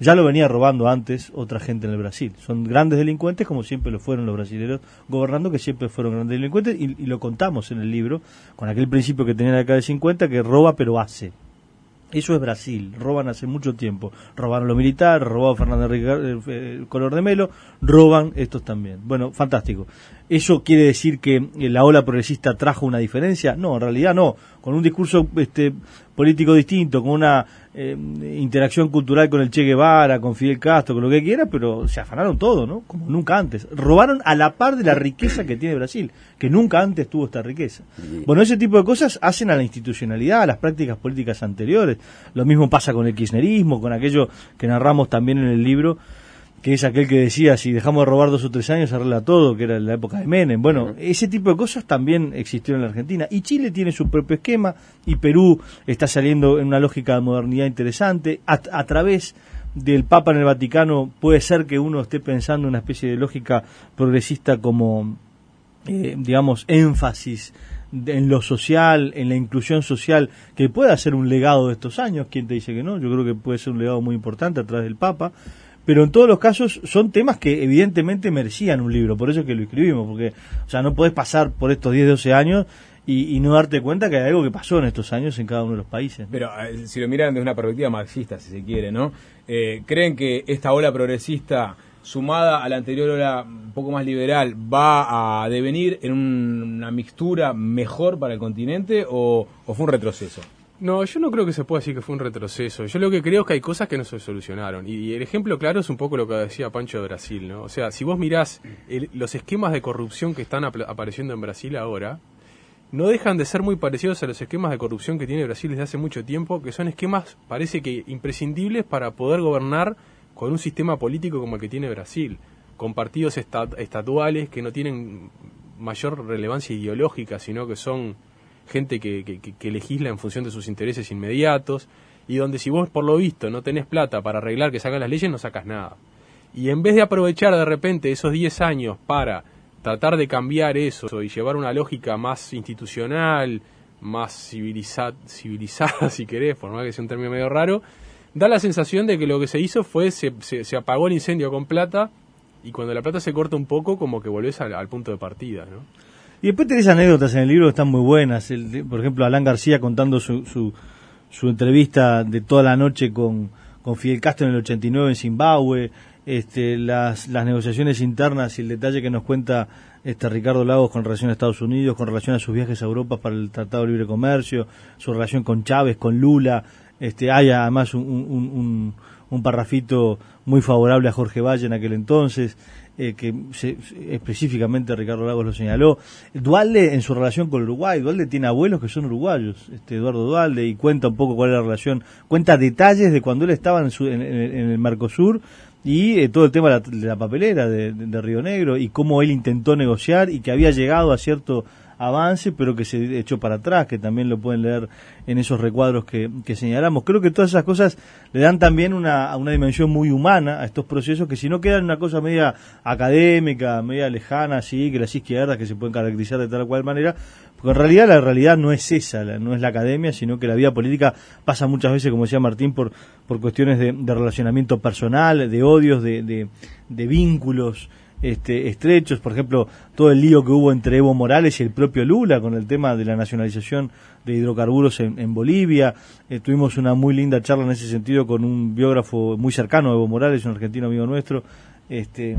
ya lo venía robando antes otra gente en el Brasil. Son grandes delincuentes, como siempre lo fueron los brasileños gobernando, que siempre fueron grandes delincuentes, y, y lo contamos en el libro, con aquel principio que tenía la década de cincuenta, que roba pero hace. Eso es Brasil, roban hace mucho tiempo. Robaron los militares, robó Fernando Henrique eh, Color de Melo, roban estos también. Bueno, fantástico. ¿Eso quiere decir que la ola progresista trajo una diferencia? No, en realidad no. Con un discurso este, político distinto, con una eh, interacción cultural con el Che Guevara, con Fidel Castro, con lo que quiera, pero se afanaron todo, ¿no? Como nunca antes. Robaron a la par de la riqueza que tiene Brasil, que nunca antes tuvo esta riqueza. Bueno, ese tipo de cosas hacen a la institucionalidad, a las prácticas políticas anteriores. Lo mismo pasa con el kirchnerismo, con aquello que narramos también en el libro, que es aquel que decía, si dejamos de robar dos o tres años, se arregla todo, que era la época de Menem. Bueno, uh-huh. ese tipo de cosas también existieron en la Argentina. Y Chile tiene su propio esquema, y Perú está saliendo en una lógica de modernidad interesante. A, a través del Papa en el Vaticano puede ser que uno esté pensando en una especie de lógica progresista como, eh, digamos, énfasis en lo social, en la inclusión social, que pueda ser un legado de estos años. ¿Quién te dice que no? Yo creo que puede ser un legado muy importante a través del Papa. Pero en todos los casos son temas que evidentemente merecían un libro, por eso es que lo escribimos, porque o sea no podés pasar por estos diez, doce años y, y no darte cuenta que hay algo que pasó en estos años en cada uno de los países. Pero eh, si lo miran desde una perspectiva marxista, si se quiere, ¿no? Eh, ¿Creen que esta ola progresista, sumada a la anterior ola un poco más liberal, va a devenir en un, una mixtura mejor para el continente o, o fue un retroceso? No, yo no creo que se pueda decir que fue un retroceso. Yo lo que creo es que hay cosas que no se solucionaron. Y el ejemplo claro es un poco lo que decía Pancho de Brasil, ¿no? O sea, si vos mirás el, los esquemas de corrupción que están ap- apareciendo en Brasil ahora, no dejan de ser muy parecidos a los esquemas de corrupción que tiene Brasil desde hace mucho tiempo, que son esquemas, parece que imprescindibles para poder gobernar con un sistema político como el que tiene Brasil, con partidos estat- estatuales que no tienen mayor relevancia ideológica, sino que son gente que, que, que legisla en función de sus intereses inmediatos, y donde si vos por lo visto no tenés plata para arreglar que sacan las leyes, no sacas nada. Y en vez de aprovechar de repente esos diez años para tratar de cambiar eso y llevar una lógica más institucional, más civiliza- civilizada, si querés, por más que sea un término medio raro, da la sensación de que lo que se hizo fue, se, se, se apagó el incendio con plata, y cuando la plata se corta un poco, como que volvés al, al punto de partida, ¿no? Y después tenés anécdotas en el libro que están muy buenas. El, por ejemplo, Alan García contando su, su, su entrevista de toda la noche con, con Fidel Castro en el ochenta y nueve en Zimbabue, este, las, las negociaciones internas y el detalle que nos cuenta este Ricardo Lagos con relación a Estados Unidos, con relación a sus viajes a Europa para el Tratado de Libre Comercio, su relación con Chávez, con Lula. Este, hay además un, un, un, un parrafito muy favorable a Jorge Valle en aquel entonces. Eh, que se, específicamente Ricardo Lagos lo señaló. Duhalde en su relación con Uruguay, Duhalde tiene abuelos que son uruguayos, este Eduardo Duhalde, y cuenta un poco cuál es la relación, cuenta detalles de cuando él estaba en, su, en, en, en el Mercosur y eh, todo el tema de la, de la papelera de, de, de Río Negro y cómo él intentó negociar y que había llegado a cierto avance pero que se echó para atrás, que también lo pueden leer en esos recuadros que, que señalamos. Creo que todas esas cosas le dan también una, una dimensión muy humana a estos procesos, que si no quedan una cosa media académica, media lejana, así, que las izquierdas que se pueden caracterizar de tal o cual manera, porque en realidad la realidad no es esa, la, no es la academia, sino que la vida política pasa muchas veces, como decía Martín, por, por cuestiones de, de relacionamiento personal, de odios, de, de, de vínculos Este, estrechos. Por ejemplo, todo el lío que hubo entre Evo Morales y el propio Lula con el tema de la nacionalización de hidrocarburos en, en Bolivia. Eh, tuvimos una muy linda charla en ese sentido con un biógrafo muy cercano a Evo Morales, un argentino amigo nuestro, este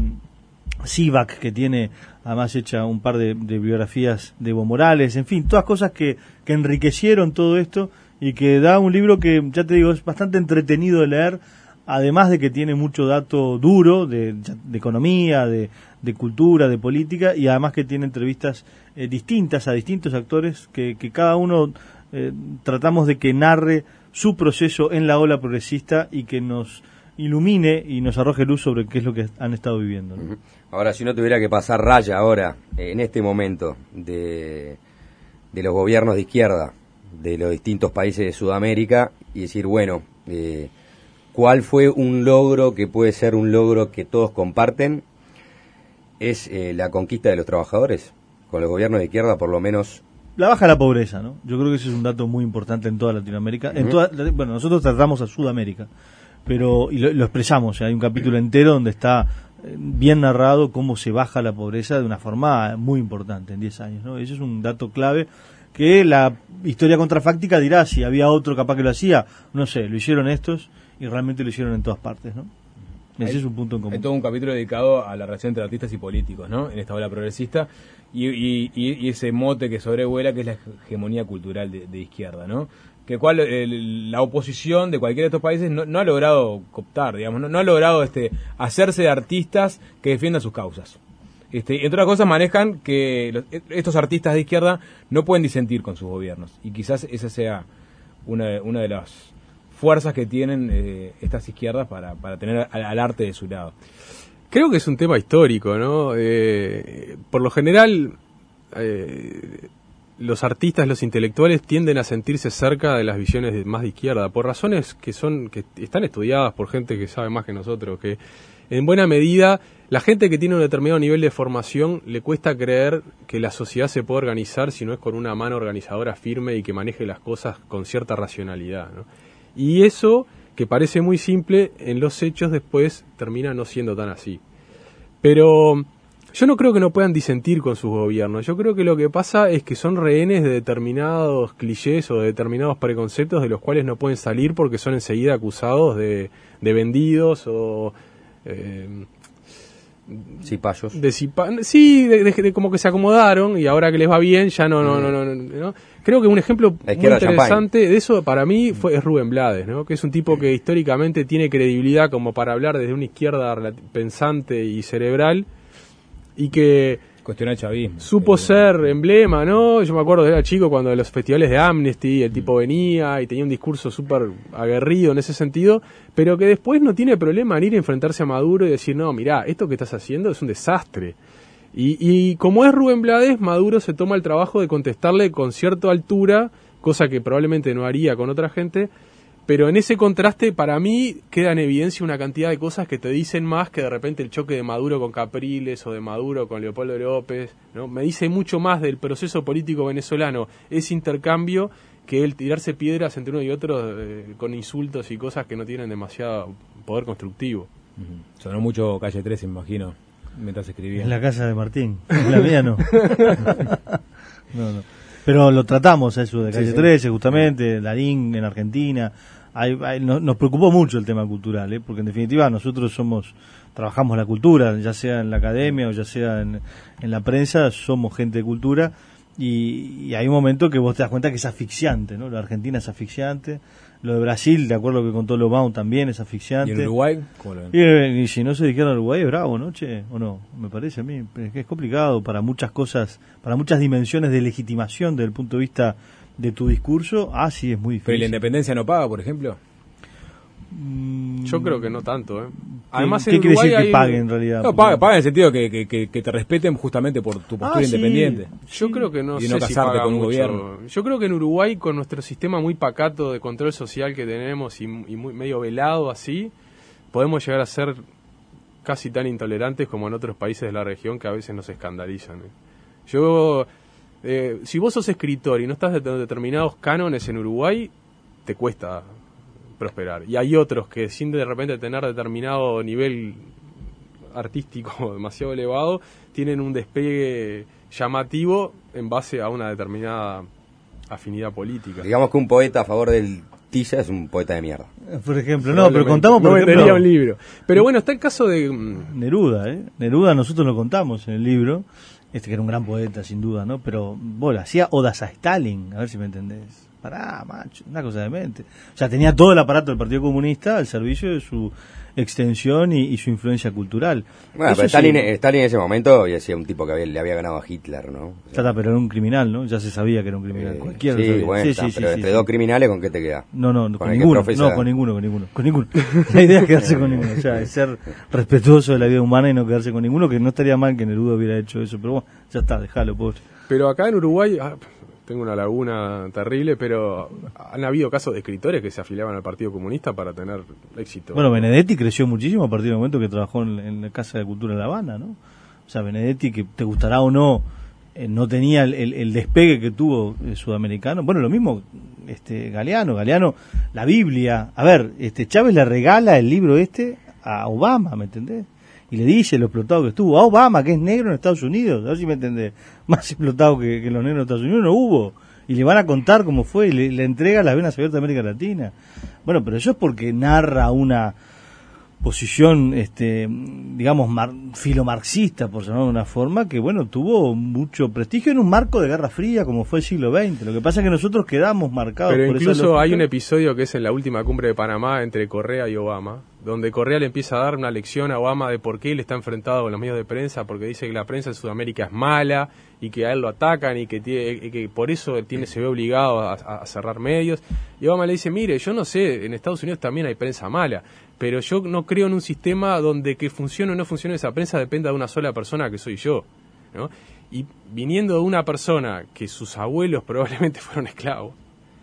Sivak, que tiene además hecha un par de, de biografías de Evo Morales. En fin, todas cosas que, que enriquecieron todo esto y que da un libro que, ya te digo, es bastante entretenido de leer, además de que tiene mucho dato duro de, de economía, de, de cultura, de política, y además que tiene entrevistas eh, distintas a distintos actores que, que cada uno eh, tratamos de que narre su proceso en la ola progresista y que nos ilumine y nos arroje luz sobre qué es lo que han estado viviendo, ¿no? Ahora, si no tuviera que pasar raya ahora, en este momento, de, de los gobiernos de izquierda de los distintos países de Sudamérica y decir, bueno, eh, ¿cuál fue un logro que puede ser un logro que todos comparten? Es eh, la conquista de los trabajadores. Con los gobiernos de izquierda, por lo menos. La baja de la pobreza, ¿no? Yo creo que ese es un dato muy importante en toda Latinoamérica. Uh-huh. En toda, bueno, nosotros tratamos a Sudamérica, pero y lo, lo expresamos, hay un capítulo entero donde está bien narrado cómo se baja la pobreza de una forma muy importante en diez años, ¿no? Ese es un dato clave que la historia contrafáctica dirá si había otro capaz que lo hacía, no sé, lo hicieron estos y realmente lo hicieron en todas partes, ¿no? Ese hay, es un punto en común. Hay todo un capítulo dedicado a la relación entre artistas y políticos, ¿no? En esta ola progresista y, y, y ese mote que sobrevuela que es la hegemonía cultural de, de izquierda, ¿no? Que cual el, la oposición de cualquiera de estos países no, no ha logrado cooptar, digamos, no, no ha logrado este hacerse de artistas que defiendan sus causas. Este, entre otras cosas manejan que los, estos artistas de izquierda no pueden disentir con sus gobiernos y quizás esa sea una, una de las fuerzas que tienen eh, estas izquierdas para, para tener al, al arte de su lado. Creo que es un tema histórico, ¿no? Eh, por lo general, eh, los artistas, los intelectuales tienden a sentirse cerca de las visiones de, más de izquierda, por razones que son que están estudiadas por gente que sabe más que nosotros, que en buena medida la gente que tiene un determinado nivel de formación le cuesta creer que la sociedad se puede organizar si no es con una mano organizadora firme y que maneje las cosas con cierta racionalidad, ¿no? Y eso, que parece muy simple, en los hechos después termina no siendo tan así. Pero yo no creo que no puedan disentir con sus gobiernos. Yo creo que lo que pasa es que son rehenes de determinados clichés o de determinados preconceptos de los cuales no pueden salir porque son enseguida acusados de, de vendidos o... Eh, Cipayos. De cipa, sí, de, de, de como que se acomodaron y ahora que les va bien ya no, no, no, no, no, no. Creo que un ejemplo muy interesante de eso para mí fue es Rubén Blades, ¿no? Que es un tipo que históricamente tiene credibilidad como para hablar desde una izquierda pensante y cerebral y que cuestionar el chavismo. Supo ser emblema, ¿no? Yo me acuerdo de era chico cuando en los festivales de Amnesty el tipo venía y tenía un discurso súper aguerrido en ese sentido, pero que después no tiene problema en ir a enfrentarse a Maduro y decir, no, mirá, esto que estás haciendo es un desastre. Y, y como es Rubén Blades, Maduro se toma el trabajo de contestarle con cierta altura, cosa que probablemente no haría con otra gente, pero en ese contraste para mí queda en evidencia una cantidad de cosas que te dicen más que de repente el choque de Maduro con Capriles o de Maduro con Leopoldo López, ¿no? Me dice mucho más del proceso político venezolano ese intercambio que el tirarse piedras entre uno y otro eh, con insultos y cosas que no tienen demasiado poder constructivo. Uh-huh. Sonó mucho Calle trece, me imagino, mientras escribía. En la casa de Martín, en la mía no. no, no. Pero lo tratamos eso de Calle sí, trece, justamente, Darín en Argentina. Hay, hay, no, nos preocupó mucho el tema cultural, ¿eh? Porque en definitiva nosotros somos trabajamos la cultura, ya sea en la academia o ya sea en, en la prensa, somos gente de cultura y, y hay un momento que vos te das cuenta que es asfixiante, ¿no? Lo de Argentina es asfixiante, lo de Brasil, de acuerdo que contó Lobão, también es asfixiante. ¿Y en Uruguay? ¿Cómo lo ven? Y, y si no se dedican a Uruguay es bravo, ¿no? Che, o no, me parece a mí, es que es complicado para muchas cosas, para muchas dimensiones de legitimación desde el punto de vista de tu discurso, ah, sí, es muy difícil. ¿Pero la independencia no paga, por ejemplo? Yo creo que no tanto, ¿eh? Además, ¿qué, ¿qué quiere decir que hay... pague en realidad? No, paga, paga en el sentido que, que, que, que te respeten justamente por tu postura ah, independiente. Sí. Yo creo que no y sé no si casarte paga con un mucho. gobierno. Yo creo que en Uruguay, con nuestro sistema muy pacato de control social que tenemos y, y muy medio velado así, podemos llegar a ser casi tan intolerantes como en otros países de la región que a veces nos escandalizan, ¿eh? Yo... Eh, si vos sos escritor y no estás de determinados cánones en Uruguay, te cuesta prosperar. Y hay otros que sin de repente tener determinado nivel artístico demasiado elevado, tienen un despegue llamativo en base a una determinada afinidad política. Digamos que un poeta a favor del Tilla es un poeta de mierda. Por ejemplo, no, pero contamos por no ejemplo... vendería un libro. Pero bueno, está el caso de... Neruda, ¿eh? Neruda nosotros lo contamos en el libro. Este que era un gran poeta, sin duda, ¿no? Pero, bueno, hacía odas a Stalin, a ver si me entendés. Pará, macho, una cosa de mente. O sea, tenía todo el aparato del Partido Comunista al servicio de su extensión y, y su influencia cultural. Bueno, Eso pero Stalin, sí, Stalin en ese momento había sido un tipo que había, le había ganado a Hitler, ¿no? O sea, Tata, pero era un criminal, ¿no? Ya se sabía que era un criminal. Eh, Cualquiera sí, lo sabía. bueno, Sí, está, sí, pero sí, entre sí, dos sí. criminales, ¿con qué te queda? No, no, con, Con el que ninguno. profesa- No, con ninguno, con ninguno. Con ninguno. La idea es quedarse con ninguno. O sea, es ser respetuoso de la vida humana y no quedarse con ninguno, que no estaría mal que Neruda hubiera hecho eso. Pero bueno, ya está, déjalo, pobre. Pero acá en Uruguay, ah, tengo una laguna terrible, pero han habido casos de escritores que se afiliaban al Partido Comunista para tener éxito. Bueno, Benedetti creció muchísimo a partir del momento que trabajó en, en la Casa de Cultura de La Habana, ¿no? O sea, Benedetti, que te gustará o no, eh, no tenía el, el, el despegue que tuvo el sudamericano. Bueno, lo mismo este Galeano. Galeano, la Biblia. A ver, este Chávez le regala el libro este a Obama, ¿me entendés? Y le dice lo explotado que estuvo. A Obama, que es negro en Estados Unidos, a ver si me entendés. Más explotado que, que los negros en Estados Unidos no hubo. Y le van a contar cómo fue, y le, le entrega las venas abiertas de América Latina. Bueno, pero eso es porque narra una posición, este, digamos, mar, filomarxista, por llamarlo de una forma, que, bueno, tuvo mucho prestigio en un marco de Guerra Fría, como fue el siglo veinte. Lo que pasa es que nosotros quedamos marcados Pero por esa incluso lógica. hay un episodio que es en la última cumbre de Panamá entre Correa y Obama, donde Correa le empieza a dar una lección a Obama de por qué él está enfrentado con los medios de prensa, porque dice que la prensa en Sudamérica es mala y que a él lo atacan y que, tiene, y que por eso tiene, se ve obligado a, a cerrar medios. Y Obama le dice, mire, yo no sé, en Estados Unidos también hay prensa mala, pero yo no creo en un sistema donde que funcione o no funcione esa prensa dependa de una sola persona que soy yo, ¿no? Y viniendo de una persona que sus abuelos probablemente fueron esclavos,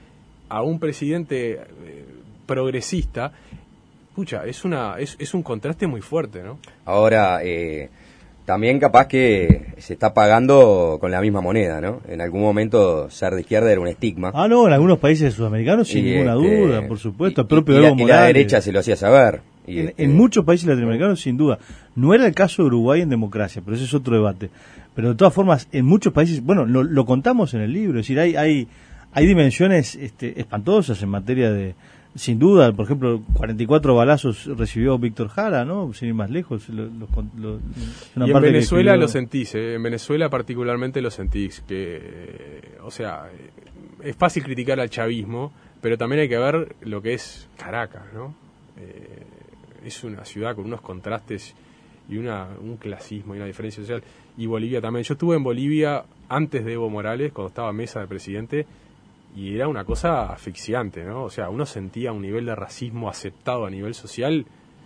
a un presidente eh, progresista, escucha, es una es, es un contraste muy fuerte, ¿no? Ahora, eh, también capaz que se está pagando con la misma moneda, ¿no? En algún momento ser de izquierda era un estigma. Ah, no, en algunos países sudamericanos sin Y, ninguna este, duda, por supuesto. Y, el propio y, y, la, Evo y la Morales. derecha se lo hacía saber. Y, En, este, en muchos países latinoamericanos, sin duda. No era el caso de Uruguay en democracia, pero ese es otro debate. Pero de todas formas, en muchos países, bueno, lo, lo contamos en el libro, es decir, hay hay, hay dimensiones este, espantosas en materia de, sin duda, por ejemplo, cuarenta y cuatro balazos recibió Víctor Jara, ¿no? Sin ir más lejos. Lo, lo, lo, una y en parte Venezuela escribió... lo sentís, ¿eh? En Venezuela particularmente lo sentís, que, eh, o sea, eh, es fácil criticar al chavismo, pero también hay que ver lo que es Caracas, ¿no? Eh, es una ciudad con unos contrastes y una un clasismo y una diferencia social, y Bolivia también. Yo estuve en Bolivia antes de Evo Morales, cuando estaba mesa de presidente, y era una cosa asfixiante, ¿no? O sea, uno sentía un nivel de racismo aceptado a nivel social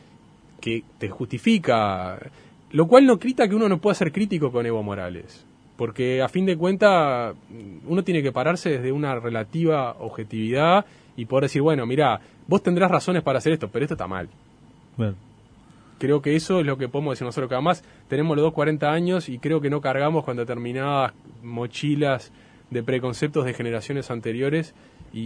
que te justifica, lo cual no quita que uno no pueda ser crítico con Evo Morales, porque a fin de cuentas uno tiene que pararse desde una relativa objetividad y poder decir, bueno, mira, vos tendrás razones para hacer esto, pero esto está mal. Bueno. Creo que eso es lo que podemos decir nosotros, que además tenemos los dos cuarenta años y creo que no cargamos con determinadas mochilas de preconceptos de generaciones anteriores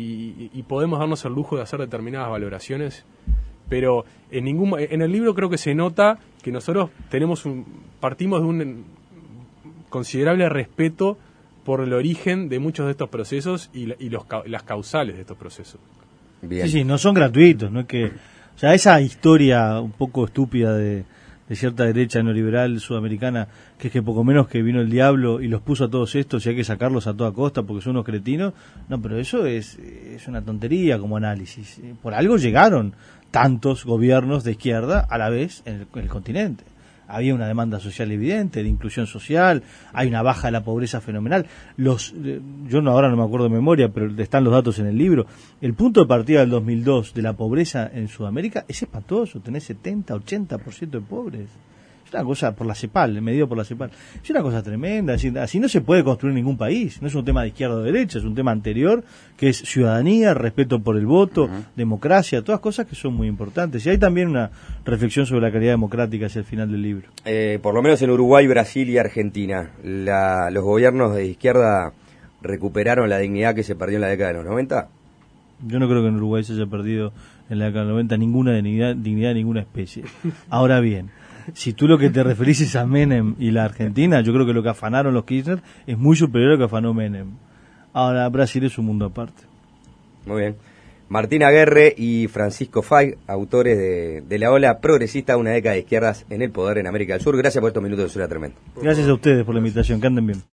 y, y podemos darnos el lujo de hacer determinadas valoraciones, pero en ningún en el libro creo que se nota que nosotros tenemos un, partimos de un considerable respeto por el origen de muchos de estos procesos y, y los, las causales de estos procesos. Bien. Sí, sí, no son gratuitos, no es que, o sea, esa historia un poco estúpida de, de cierta derecha neoliberal sudamericana, que es que poco menos que vino el diablo y los puso a todos estos y hay que sacarlos a toda costa porque son unos cretinos, no, pero eso es, es una tontería como análisis. Por algo llegaron tantos gobiernos de izquierda a la vez en el, en el continente. Había una demanda social evidente, de inclusión social, hay una baja de la pobreza fenomenal. Los, yo no ahora no me acuerdo de memoria, pero están los datos en el libro. El punto de partida del dos mil dos de la pobreza en Sudamérica es espantoso, tenés setenta, ochenta por ciento de pobres. Es una cosa por la CEPAL, medido por la CEPAL. Es una cosa tremenda, así, así no se puede construir ningún país. No es un tema de izquierda o derecha, es un tema anterior, que es ciudadanía, respeto por el voto, uh-huh. democracia, todas cosas que son muy importantes. Y hay también una reflexión sobre la calidad democrática hacia el final del libro. Eh, por lo menos en Uruguay, Brasil y Argentina, la, los gobiernos de izquierda recuperaron la dignidad que se perdió en la década de los noventa. Yo no creo que en Uruguay se haya perdido en la década de los noventa ninguna dignidad, dignidad de ninguna especie. Ahora bien, si tú lo que te referís es a Menem y la Argentina, yo creo que lo que afanaron los Kirchner es muy superior a lo que afanó Menem. Ahora, Brasil es un mundo aparte. Muy bien. Martín Aguerre y Francisco Fay, autores de, de La Ola Progresista, una década de izquierdas en el poder en América del Sur. Gracias por estos minutos de Ciudad Tremenda. Gracias a ustedes por la invitación, que anden bien.